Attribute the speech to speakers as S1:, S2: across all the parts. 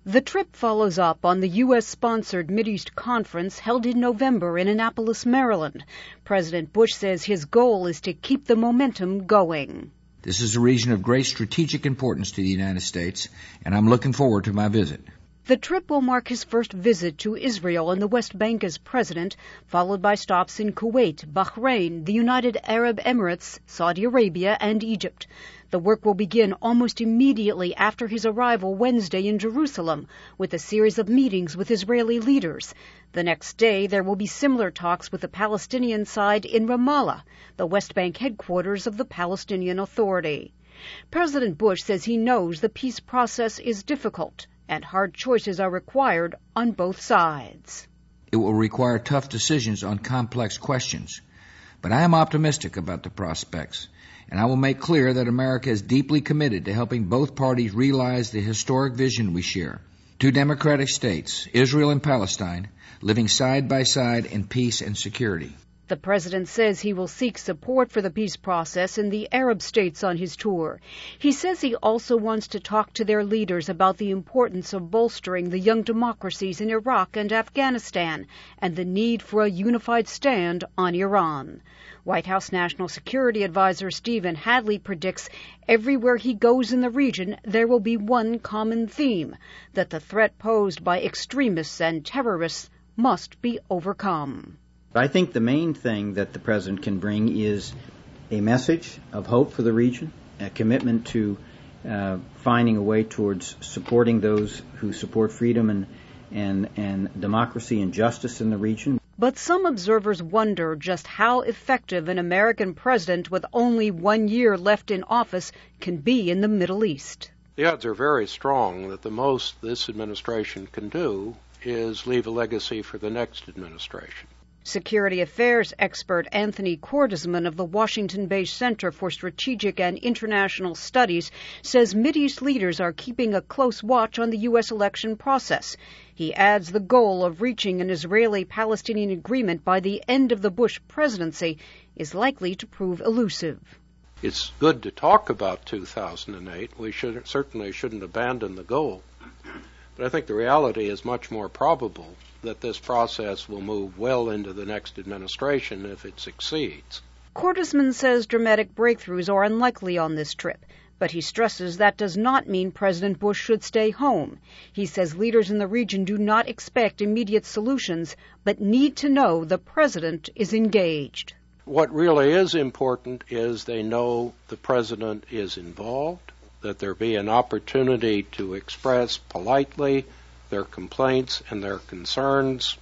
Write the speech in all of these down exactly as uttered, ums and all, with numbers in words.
S1: The trip follows up on the U S-sponsored Mideast conference held in November in Annapolis, Maryland. President Bush says his goal is to keep the momentum going.
S2: This is a region of great strategic importance to the United States, and I'm looking forward to my visit.
S1: The trip will mark his first visit to Israel and the West Bank as president, followed by stops in Kuwait, Bahrain, the United Arab Emirates, Saudi Arabia, and Egypt. The work will begin almost immediately after his arrival Wednesday in Jerusalem, with a series of meetings with Israeli leaders. The next day, there will be similar talks with the Palestinian side in Ramallah, the West Bank headquarters of the Palestinian Authority. President Bush says he knows the peace process is difficult, and hard choices are required on both sides.
S2: It will require tough decisions on complex questions, but I am optimistic about the prospects, and I will make clear that America is deeply committed to helping both parties realize the historic vision we share. Two democratic states, Israel and Palestine, living side by side in peace and security.
S1: The president says he will seek support for the peace process in the Arab states on his tour. He says he also wants to talk to their leaders about the importance of bolstering the young democracies in Iraq and Afghanistan and the need for a unified stand on Iran. White House National Security Advisor Stephen Hadley predicts everywhere he goes in the region there will be one common theme, that the threat posed by extremists and terrorists must be overcome.
S3: I think the main thing that the president can bring is a message of hope for the region, a commitment to uh, finding a way towards supporting those who support freedom and, and, and democracy and justice in the region.
S1: But some observers wonder just how effective an American president with only one year left in office can be in the Middle East.
S4: The odds are very strong that the most this administration can do is leave a legacy for the next administration.
S1: Security affairs expert Anthony Cordesman of the Washington-based Center for Strategic and International Studies says Mideast leaders are keeping a close watch on the U S election process. He adds the goal of reaching an Israeli-Palestinian agreement by the end of the Bush presidency is likely to prove elusive.
S4: It's good to talk about two thousand eight. We should, certainly shouldn't abandon the goal. But I think the reality is much more probable that this process will move well into the next administration if it succeeds.
S1: Cordesman says dramatic breakthroughs are unlikely on this trip, but he stresses that does not mean President Bush should stay home. He says leaders in the region do not expect immediate solutions, but need to know the president is engaged.
S4: What really is important is they know the president is involved, that there be an opportunity to express politely their complaints and their concerns,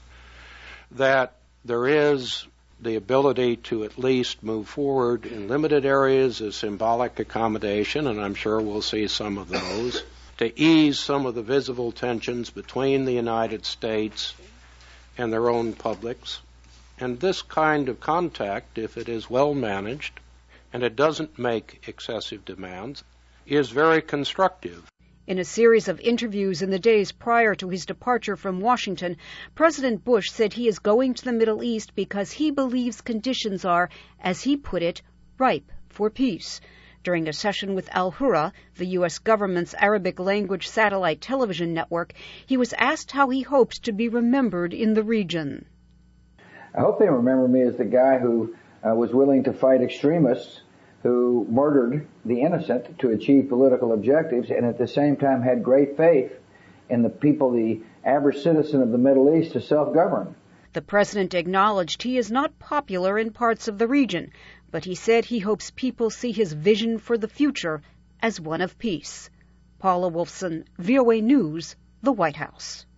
S4: that there is the ability to at least move forward in limited areas as symbolic accommodation, and I'm sure we'll see some of those, to ease some of the visible tensions between the United States and their own publics. And this kind of contact, if it is well managed and it doesn't make excessive demands, is very constructive.
S1: In a series of interviews in the days prior to his departure from Washington, President Bush said he is going to the Middle East because he believes conditions are, as he put it, ripe for peace. During a session with Al Hurra, the U S government's Arabic language satellite television network, he was asked how he hopes to be remembered in the region.
S5: I hope they remember me as the guy who uh, was willing to fight extremists who murdered the innocent to achieve political objectives, and at the same time had great faith in the people, the average citizen of the Middle East, to self-govern.
S1: The president acknowledged he is not popular in parts of the region, but he said he hopes people see his vision for the future as one of peace. Paula Wolfson, V O A News, the White House.